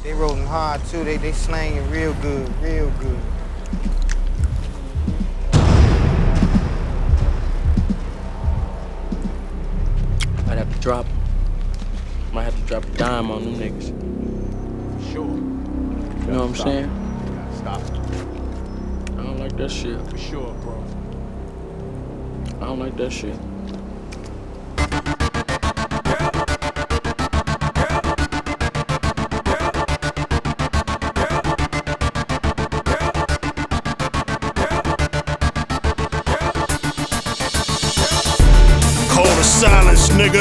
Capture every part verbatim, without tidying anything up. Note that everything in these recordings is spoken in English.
They rolling hard too. They they slanging real good, real good. Might have to drop. Might have to drop a dime on them niggas. For sure. You know what I'm stop. saying? You gotta stop. I don't like that shit. For sure, bro. I don't like that shit. Call the silence, nigga.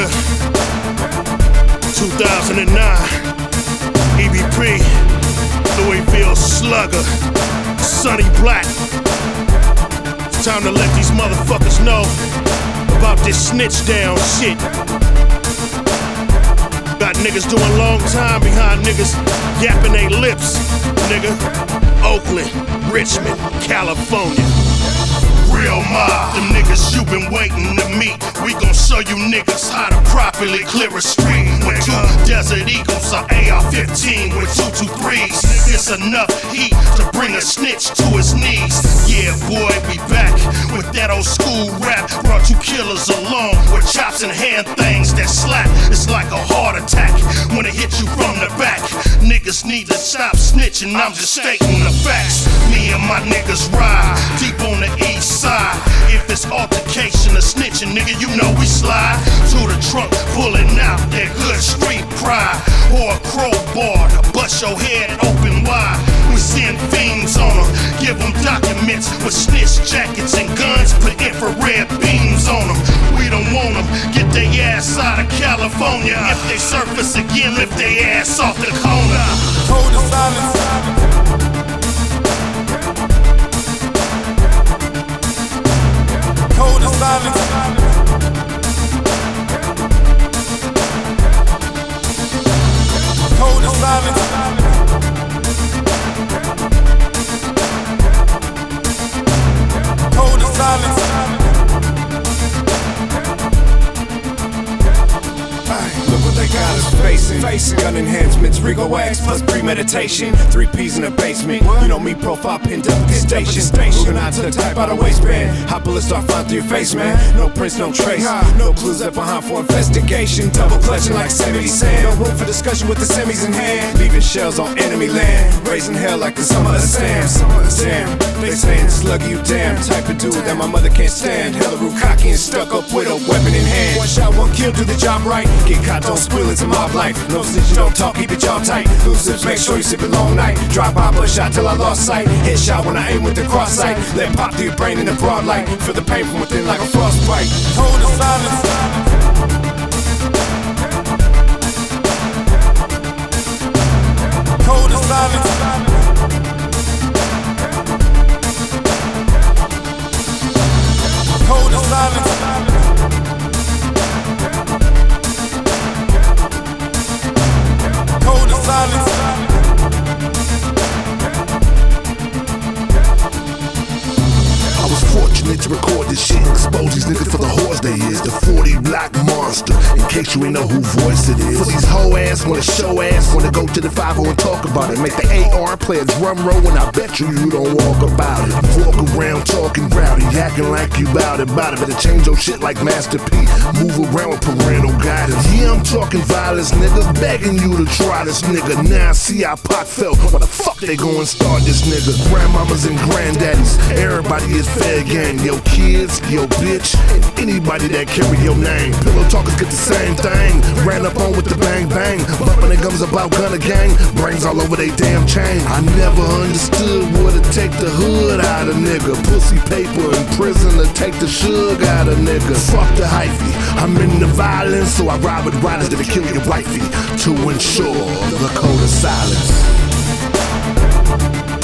two thousand nine. E B P. Louisville Slugger. Sonny Black. It's time to let these motherfuckers know about this snitch down shit. Got niggas doing long time behind niggas yapping they lips, nigga. Oakland, Richmond, California. Real mob, the niggas you been waiting to meet. We gon' show you niggas how to properly clear a street. With two Desert Eagles or A R fifteen with two two threes. It's enough heat to bring a snitch to his knees. Yeah, boy, we back with that old school rap. Brought you killers along with chops and hand things that slap. It's like a heart attack when it hits you from the back. Niggas need to stop snitching, I'm just stating the facts. Me and my niggas ride deep on the east side. If it's altercation or snitching, nigga, you know we slide to the trunk, pulling out that good street pride. Or a crowbar to bust your head open wide. We send fiends on them, give them documents with snitch jackets and guns, put infrared beams on them. We don't want them, get their ass out of California. If they surface again, lift their ass off the corner. Hold the silence. Hold the silence. Hold the silence. Hold the silence. Look what they got us facing. Facing gun enhancements, Rigo X plus premeditation. Three P's in the basement. You know me, profile pinned up at the station. Moving out to the type out of waistband. Hot bullets start flying through your face, man. No prints, no trace. No clues left behind for investigation. Double clutching like Yosemite sand. No room for discussion with the semis in hand. Leaving shells on enemy land. Raising hell like the summer of Sam. Damn, they saying sluggy, you damn. Type of dude that my mother can't stand. Hella rude, cocky and stuck up with a weapon in hand. One shot, one kill, do the job right. Get caught, don't squeal, it's a mob life. No snitch, you don't talk, keep it jaw tight. Loose lips, make sure you sip it long night. Drive by, but shot till I lost sight. Headshot when I aim with the cross sight. Let pop through your brain in the broad light. Feel the pain from within like a frostbite. Hold the silence. Hold the silence. Hold the silence. Hold the silence. I was fortunate to record this shit and expose these niggas for the horse they is. The forty block monster, in case you ain't know who voice it is. For these hoe ass, wanna show ass, wanna go to the five oh and talk about it. Make the A R play a drum roll and I bet you you don't walk about it. Walk around talking rowdy, acting like you bout it, bout it. Better change your shit like Master P. Move around with parental guidance. Yeah, I'm talking violence, nigga, begging you to try this nigga. Now I see how Pac felt. Why the fuck they gon' start this nigga? Grandmamas and granddaddies, everybody is fair game. Your kids, your bitch, and anybody that carry your name. Pillow talkers get the same thing. Ran up on with the bang bang. Bumping their gums about gunna gang. Brains all over they damn chain. I never understood what it take the hood out of nigga. Pussy paper in prison to take the sugar out of nigga. Fuck the hyphy. I'm in the violence, so I ride with riders that'll kill your wifey to ensure the code of silence.